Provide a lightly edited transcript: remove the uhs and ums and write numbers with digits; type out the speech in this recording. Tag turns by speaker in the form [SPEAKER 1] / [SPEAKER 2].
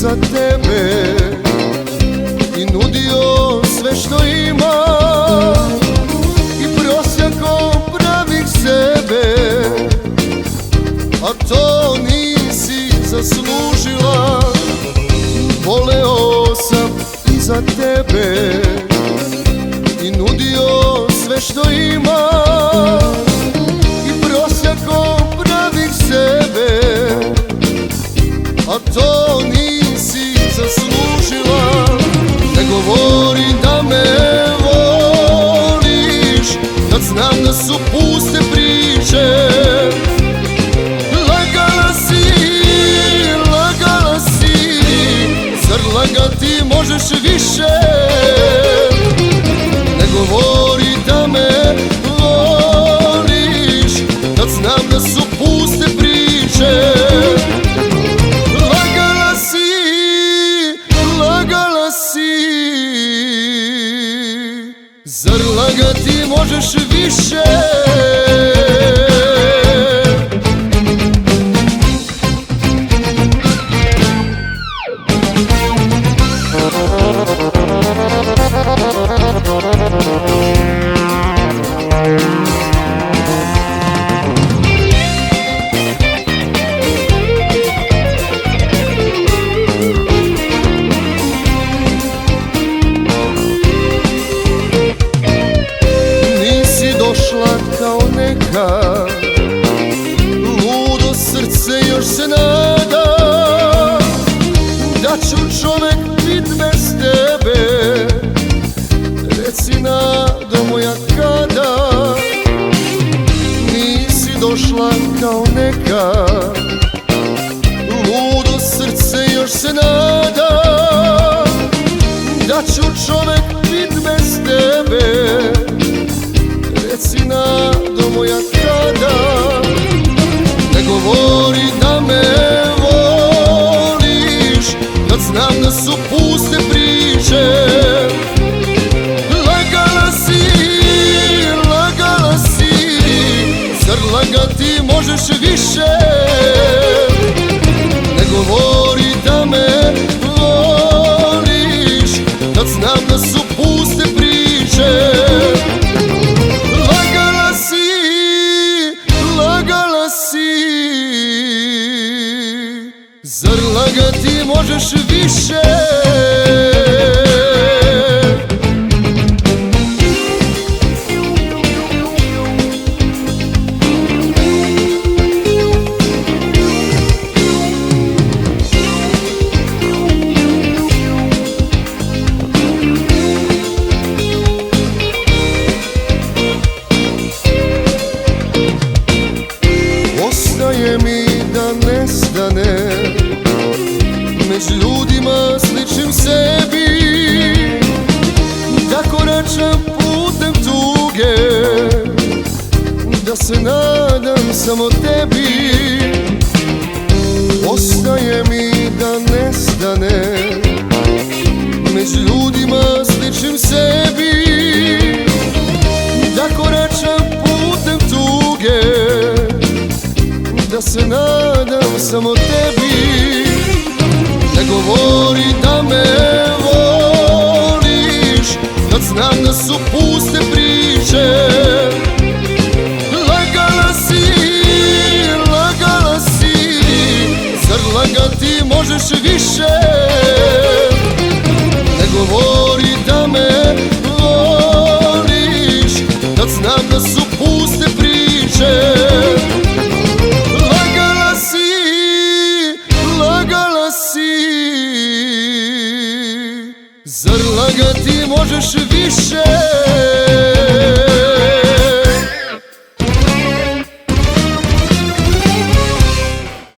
[SPEAKER 1] za tebe i nudio sve što ima i prosjakom pravih sebe, a to nisi zaslužila. Voleo sam i za tebe i nudio sve što ima i prosjakom pravih sebe, a to nisi zaslužila. Ne govori da me voliš, kad znam da su puste priče. Lagala si, zar lagati možeš više? Ne govori da me voliš, kad znam da su puste priče. Zar lagati možeš više? Kao neka ludo srce još se nada da ću čovek bit bez tebe. Reci nado moja kada nisi došla kao neka ludo srce još se nada da ću čovek bit bez tebe. Reci nado moja kada, ne govori da me voliš, kad znam da su puste priče. Lagala si, zar lagati možeš više? Ne govori da me voliš, kad znam da su puste priče. Zar lagati možeš više? Ostaje mi da nestane među ljudima sličnim sebi, da koračam putem tuge, da se nadam samo tebi. Ostaje mi da nestane među ljudima sličnim sebi, da koračam putem tuge, da se nadam samo tebi. Ne govori da me voliš, kad znam da su puste priče. Lagala si, zar lagati možeš više? Ne govori da me voliš, kad znam da su puste priče. Zar lagati možeš više?